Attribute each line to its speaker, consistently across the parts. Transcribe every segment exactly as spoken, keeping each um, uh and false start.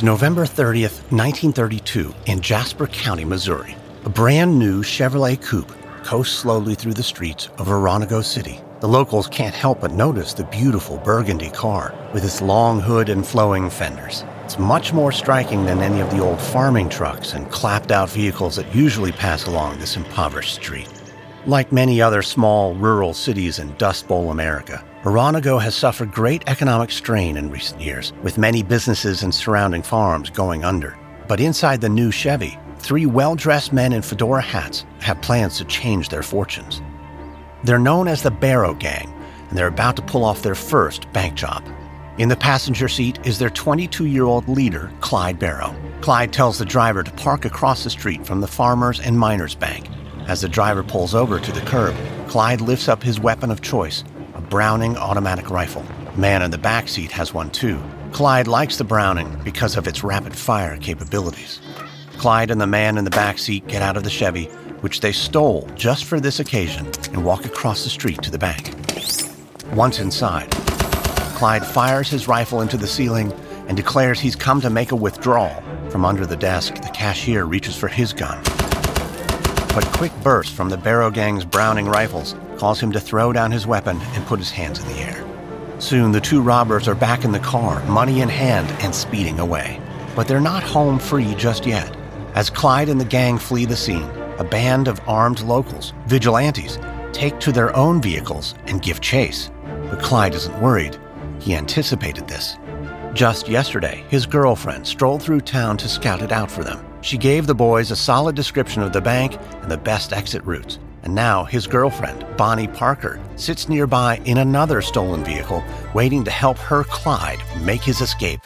Speaker 1: It's November thirtieth, nineteen thirty-two, in Jasper County, Missouri. A brand new Chevrolet Coupe coasts slowly through the streets of Oronogo City. The locals can't help but notice the beautiful burgundy car with its long hood and flowing fenders. It's much more striking than any of the old farming trucks and clapped-out vehicles that usually pass along this impoverished street. Like many other small, rural cities in Dust Bowl America, Oronogo has suffered great economic strain in recent years, with many businesses and surrounding farms going under. But inside the new Chevy, three well-dressed men in fedora hats have plans to change their fortunes. They're known as the Barrow Gang, and they're about to pull off their first bank job. In the passenger seat is their twenty-two-year-old leader, Clyde Barrow. Clyde tells the driver to park across the street from the Farmers and Miners Bank. As the driver pulls over to the curb, Clyde lifts up his weapon of choice, a Browning automatic rifle. The man in the back seat has one too. Clyde likes the Browning because of its rapid-fire capabilities. Clyde and the man in the back seat get out of the Chevy, which they stole just for this occasion, and walk across the street to the bank. Once inside, Clyde fires his rifle into the ceiling and declares he's come to make a withdrawal. From under the desk, the cashier reaches for his gun. But quick bursts from the Barrow Gang's Browning rifles cause him to throw down his weapon and put his hands in the air. Soon, the two robbers are back in the car, money in hand, and speeding away. But they're not home free just yet. As Clyde and the gang flee the scene, a band of armed locals, vigilantes, take to their own vehicles and give chase. But Clyde isn't worried. He anticipated this. Just yesterday, his girlfriend strolled through town to scout it out for them. She gave the boys a solid description of the bank and the best exit routes. And now his girlfriend, Bonnie Parker, sits nearby in another stolen vehicle, waiting to help her Clyde make his escape.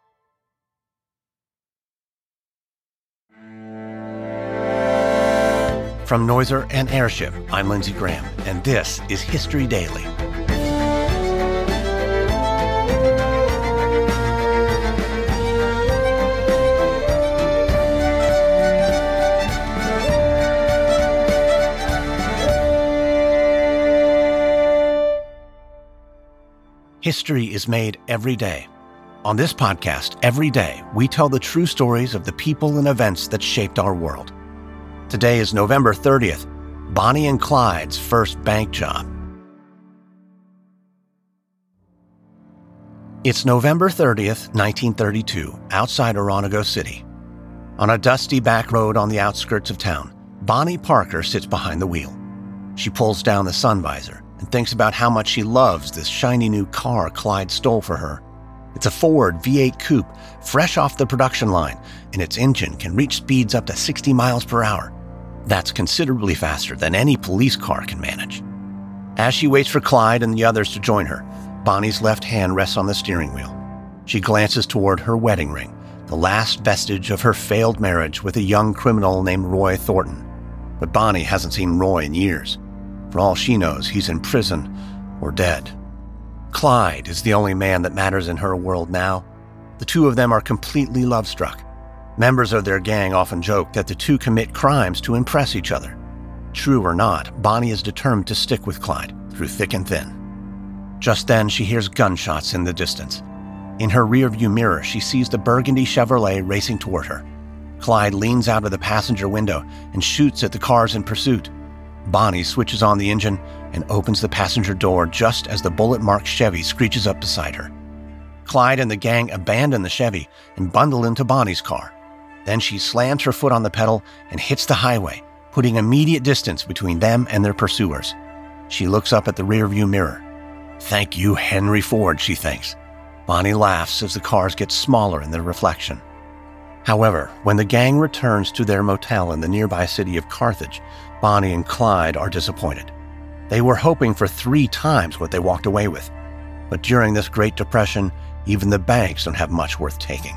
Speaker 1: From Noiser and Airship, I'm Lindsey Graham, and this is History Daily. History is made every day. On this podcast, every day, we tell the true stories of the people and events that shaped our world. Today is November thirtieth, Bonnie and Clyde's first bank job. It's November thirtieth, nineteen thirty-two, outside Oronogo City. On a dusty back road on the outskirts of town, Bonnie Parker sits behind the wheel. She pulls down the sun visor and thinks about how much she loves this shiny new car Clyde stole for her. It's a Ford V eight coupe, fresh off the production line, and its engine can reach speeds up to sixty miles per hour. That's considerably faster than any police car can manage. As she waits for Clyde and the others to join her, Bonnie's left hand rests on the steering wheel. She glances toward her wedding ring, the last vestige of her failed marriage with a young criminal named Roy Thornton. But Bonnie hasn't seen Roy in years. For all she knows, he's in prison or dead. Clyde is the only man that matters in her world now. The two of them are completely love-struck. Members of their gang often joke that the two commit crimes to impress each other. True or not, Bonnie is determined to stick with Clyde through thick and thin. Just then, she hears gunshots in the distance. In her rearview mirror, she sees the burgundy Chevrolet racing toward her. Clyde leans out of the passenger window and shoots at the cars in pursuit. Bonnie switches on the engine and opens the passenger door just as the bullet-marked Chevy screeches up beside her. Clyde and the gang abandon the Chevy and bundle into Bonnie's car. Then she slams her foot on the pedal and hits the highway, putting immediate distance between them and their pursuers. She looks up at the rearview mirror. Thank you, Henry Ford, she thinks. Bonnie laughs as the cars get smaller in their reflection. However, when the gang returns to their motel in the nearby city of Carthage, Bonnie and Clyde are disappointed. They were hoping for three times what they walked away with. But during this Great Depression, even the banks don't have much worth taking.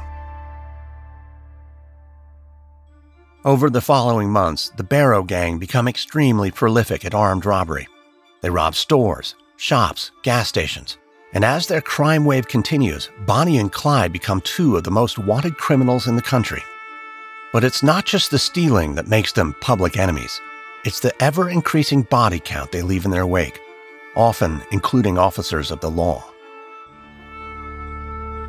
Speaker 1: Over the following months, the Barrow Gang become extremely prolific at armed robbery. They rob stores, shops, gas stations. And as their crime wave continues, Bonnie and Clyde become two of the most wanted criminals in the country. But it's not just the stealing that makes them public enemies. It's the ever-increasing body count they leave in their wake, often including officers of the law.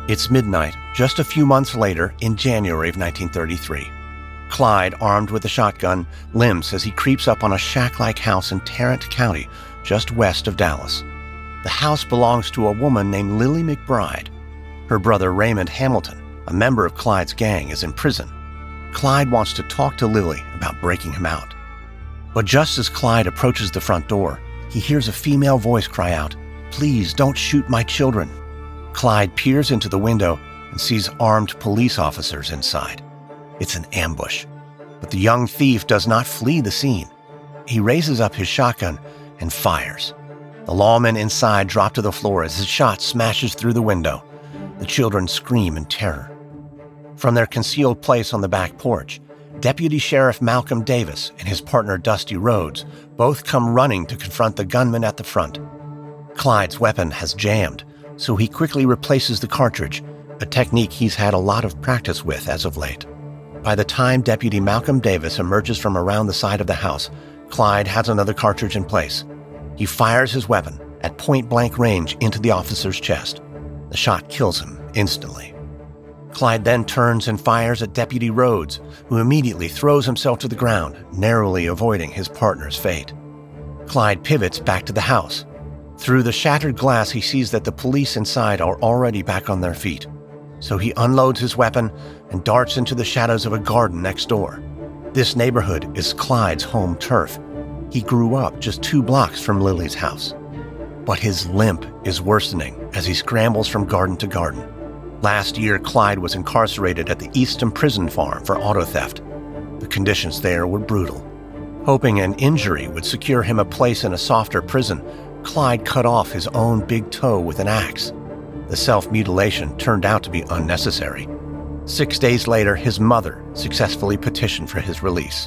Speaker 1: It's midnight, just a few months later, in January of nineteen thirty-three. Clyde, armed with a shotgun, limps as he creeps up on a shack-like house in Tarrant County, just west of Dallas. The house belongs to a woman named Lily McBride. Her brother Raymond Hamilton, a member of Clyde's gang, is in prison. Clyde wants to talk to Lily about breaking him out. But just as Clyde approaches the front door, he hears a female voice cry out, "Please don't shoot my children." Clyde peers into the window and sees armed police officers inside. It's an ambush, but the young thief does not flee the scene. He raises up his shotgun and fires. The lawmen inside drop to the floor as his shot smashes through the window. The children scream in terror. From their concealed place on the back porch, Deputy Sheriff Malcolm Davis and his partner Dusty Rhodes both come running to confront the gunman at the front. Clyde's weapon has jammed, so he quickly replaces the cartridge, a technique he's had a lot of practice with as of late. By the time Deputy Malcolm Davis emerges from around the side of the house, Clyde has another cartridge in place. He fires his weapon at point-blank range into the officer's chest. The shot kills him instantly. Clyde then turns and fires at Deputy Rhodes, who immediately throws himself to the ground, narrowly avoiding his partner's fate. Clyde pivots back to the house. Through the shattered glass, he sees that the police inside are already back on their feet. So he unloads his weapon and darts into the shadows of a garden next door. This neighborhood is Clyde's home turf. He grew up just two blocks from Lily's house. But his limp is worsening as he scrambles from garden to garden. Last year, Clyde was incarcerated at the Eastham Prison Farm for auto theft. The conditions there were brutal. Hoping an injury would secure him a place in a softer prison, Clyde cut off his own big toe with an axe. The self-mutilation turned out to be unnecessary. Six days later, his mother successfully petitioned for his release.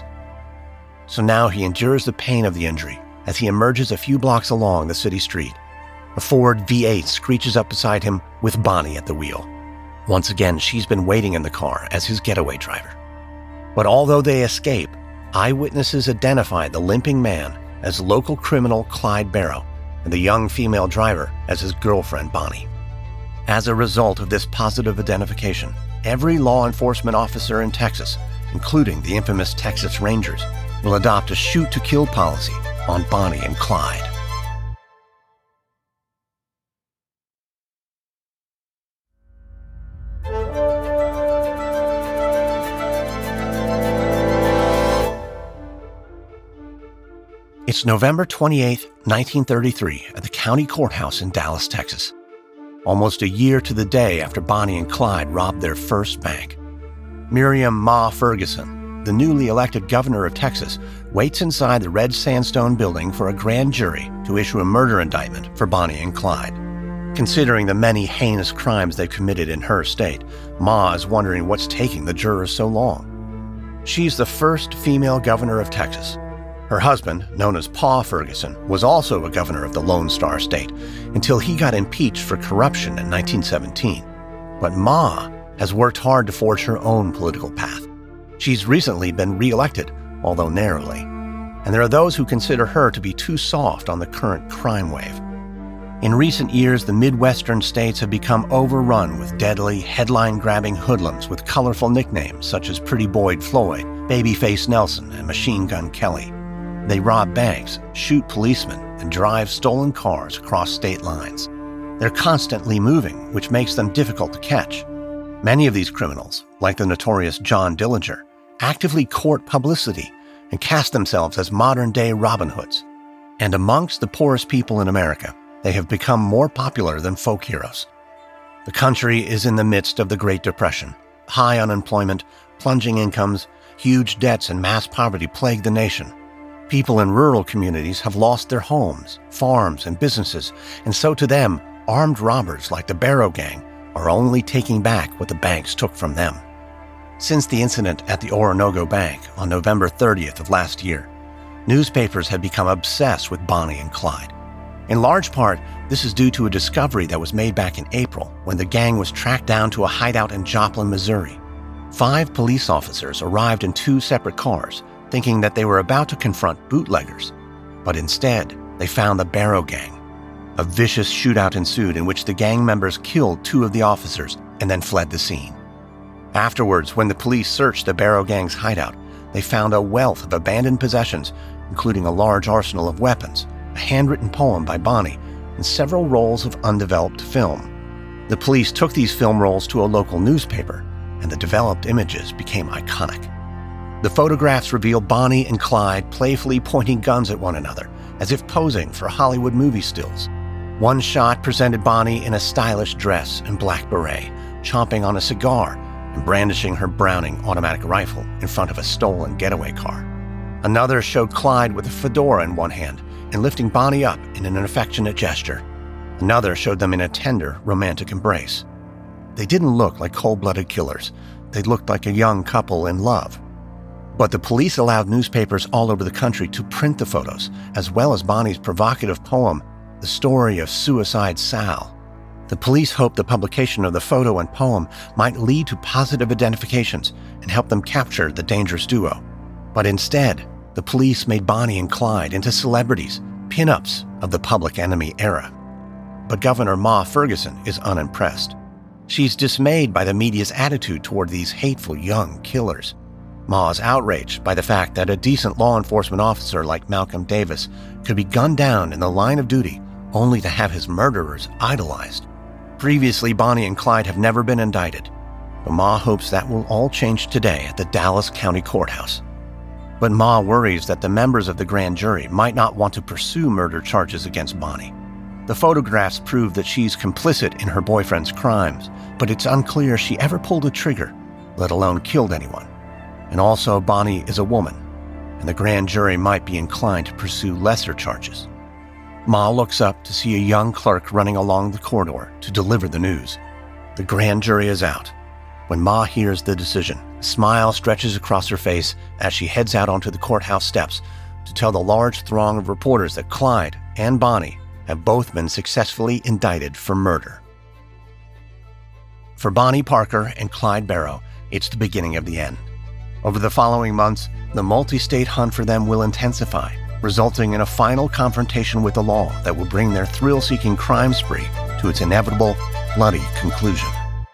Speaker 1: So now he endures the pain of the injury as he emerges a few blocks along the city street. A Ford V eight screeches up beside him with Bonnie at the wheel. Once again, she's been waiting in the car as his getaway driver. But although they escape, eyewitnesses identify the limping man as local criminal Clyde Barrow and the young female driver as his girlfriend Bonnie. As a result of this positive identification, every law enforcement officer in Texas, including the infamous Texas Rangers, will adopt a shoot-to-kill policy on Bonnie and Clyde. It's November twenty-eighth, nineteen thirty-three, at the county courthouse in Dallas, Texas. Almost a year to the day after Bonnie and Clyde robbed their first bank. Miriam Ma Ferguson, the newly elected governor of Texas, waits inside the red sandstone building for a grand jury to issue a murder indictment for Bonnie and Clyde. Considering the many heinous crimes they've committed in her state, Ma is wondering what's taking the jurors so long. She's the first female governor of Texas. Her husband, known as Pa Ferguson, was also a governor of the Lone Star State until he got impeached for corruption in nineteen seventeen. But Ma has worked hard to forge her own political path. She's recently been re-elected, although narrowly, and there are those who consider her to be too soft on the current crime wave. In recent years, the Midwestern states have become overrun with deadly, headline-grabbing hoodlums with colorful nicknames such as Pretty Boy Floyd, Babyface Nelson, and Machine Gun Kelly. They rob banks, shoot policemen, and drive stolen cars across state lines. They're constantly moving, which makes them difficult to catch. Many of these criminals, like the notorious John Dillinger, actively court publicity and cast themselves as modern-day Robin Hoods. And amongst the poorest people in America, they have become more popular than folk heroes. The country is in the midst of the Great Depression. High unemployment, plunging incomes, huge debts, and mass poverty plague the nation. People in rural communities have lost their homes, farms, and businesses, and so to them, armed robbers like the Barrow Gang are only taking back what the banks took from them. Since the incident at the Oronogo Bank on November thirtieth of last year, newspapers have become obsessed with Bonnie and Clyde. In large part, this is due to a discovery that was made back in April when the gang was tracked down to a hideout in Joplin, Missouri. Five police officers arrived in two separate cars, thinking that they were about to confront bootleggers. But instead, they found the Barrow Gang. A vicious shootout ensued in which the gang members killed two of the officers and then fled the scene. Afterwards, when the police searched the Barrow Gang's hideout, they found a wealth of abandoned possessions, including a large arsenal of weapons, a handwritten poem by Bonnie, and several rolls of undeveloped film. The police took these film rolls to a local newspaper, and the developed images became iconic. The photographs reveal Bonnie and Clyde playfully pointing guns at one another, as if posing for Hollywood movie stills. One shot presented Bonnie in a stylish dress and black beret, chomping on a cigar and brandishing her Browning automatic rifle in front of a stolen getaway car. Another showed Clyde with a fedora in one hand and lifting Bonnie up in an affectionate gesture. Another showed them in a tender, romantic embrace. They didn't look like cold-blooded killers. They looked like a young couple in love. But the police allowed newspapers all over the country to print the photos, as well as Bonnie's provocative poem, The Story of Suicide Sal. The police hoped the publication of the photo and poem might lead to positive identifications and help them capture the dangerous duo. But instead, the police made Bonnie and Clyde into celebrities, pin-ups of the Public Enemy era. But Governor Ma Ferguson is unimpressed. She's dismayed by the media's attitude toward these hateful young killers. Ma is outraged by the fact that a decent law enforcement officer like Malcolm Davis could be gunned down in the line of duty only to have his murderers idolized. Previously, Bonnie and Clyde have never been indicted, but Ma hopes that will all change today at the Dallas County Courthouse. But Ma worries that the members of the grand jury might not want to pursue murder charges against Bonnie. The photographs prove that she's complicit in her boyfriend's crimes, but it's unclear she ever pulled a trigger, let alone killed anyone. And also, Bonnie is a woman, and the grand jury might be inclined to pursue lesser charges. Ma looks up to see a young clerk running along the corridor to deliver the news. The grand jury is out. When Ma hears the decision, a smile stretches across her face as she heads out onto the courthouse steps to tell the large throng of reporters that Clyde and Bonnie have both been successfully indicted for murder. For Bonnie Parker and Clyde Barrow, it's the beginning of the end. Over the following months, the multi-state hunt for them will intensify, resulting in a final confrontation with the law that will bring their thrill-seeking crime spree to its inevitable, bloody conclusion.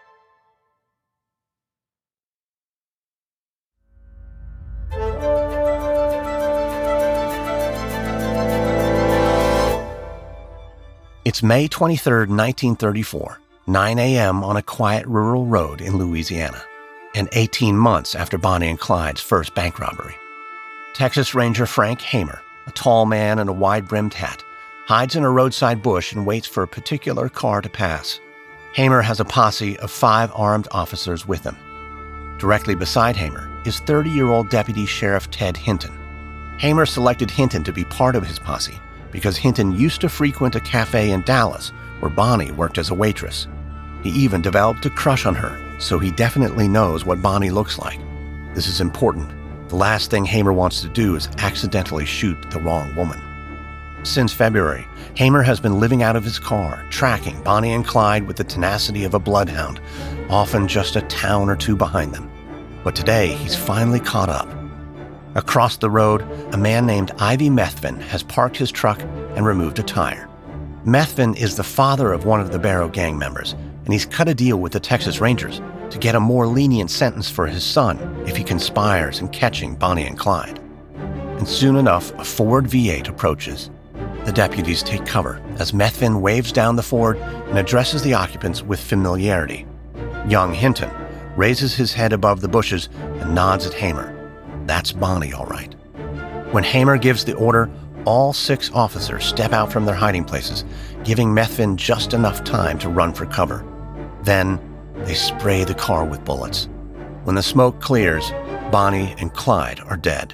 Speaker 1: It's May twenty-third, nineteen thirty-four, nine a.m. on a quiet rural road in Louisiana, and eighteen months after Bonnie and Clyde's first bank robbery. Texas Ranger Frank Hamer, a tall man in a wide-brimmed hat, hides in a roadside bush and waits for a particular car to pass. Hamer has a posse of five armed officers with him. Directly beside Hamer is thirty-year-old Deputy Sheriff Ted Hinton. Hamer selected Hinton to be part of his posse because Hinton used to frequent a cafe in Dallas where Bonnie worked as a waitress. He even developed a crush on her, so he definitely knows what Bonnie looks like. This is important. The last thing Hamer wants to do is accidentally shoot the wrong woman. Since February, Hamer has been living out of his car, tracking Bonnie and Clyde with the tenacity of a bloodhound, often just a town or two behind them. But today, he's finally caught up. Across the road, a man named Ivy Methvin has parked his truck and removed a tire. Methvin is the father of one of the Barrow Gang members, and he's cut a deal with the Texas Rangers to get a more lenient sentence for his son if he conspires in catching Bonnie and Clyde. And soon enough, a Ford V eight approaches. The deputies take cover as Methvin waves down the Ford and addresses the occupants with familiarity. Young Hinton raises his head above the bushes and nods at Hamer. That's Bonnie, all right. When Hamer gives the order, all six officers step out from their hiding places, giving Methvin just enough time to run for cover. Then, they spray the car with bullets. When the smoke clears, Bonnie and Clyde are dead.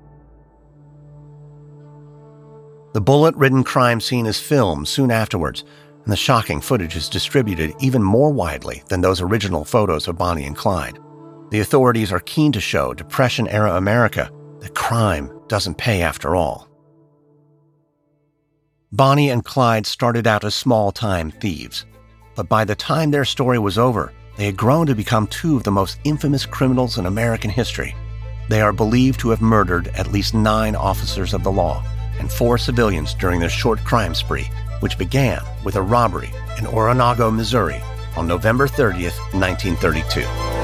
Speaker 1: The bullet-ridden crime scene is filmed soon afterwards, and the shocking footage is distributed even more widely than those original photos of Bonnie and Clyde. The authorities are keen to show Depression-era America that crime doesn't pay after all. Bonnie and Clyde started out as small-time thieves, but by the time their story was over, they had grown to become two of the most infamous criminals in American history. They are believed to have murdered at least nine officers of the law and four civilians during their short crime spree, which began with a robbery in Oronogo, Missouri, on November thirtieth, nineteen thirty-two.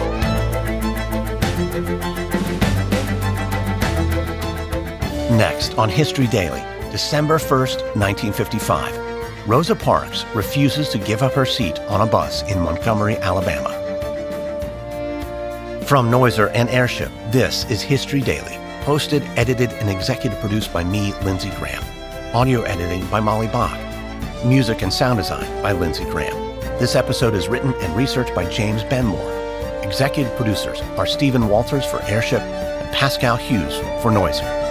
Speaker 1: Next on History Daily, December first, nineteen fifty-five, Rosa Parks refuses to give up her seat on a bus in Montgomery, Alabama. From Noiser and Airship, this is History Daily, hosted, edited, and executive produced by me, Lindsey Graham. Audio editing by Molly Bach. Music and sound design by Lindsey Graham. This episode is written and researched by James Benmore. Executive producers are Stephen Walters for Airship and Pascal Hughes for Noiser.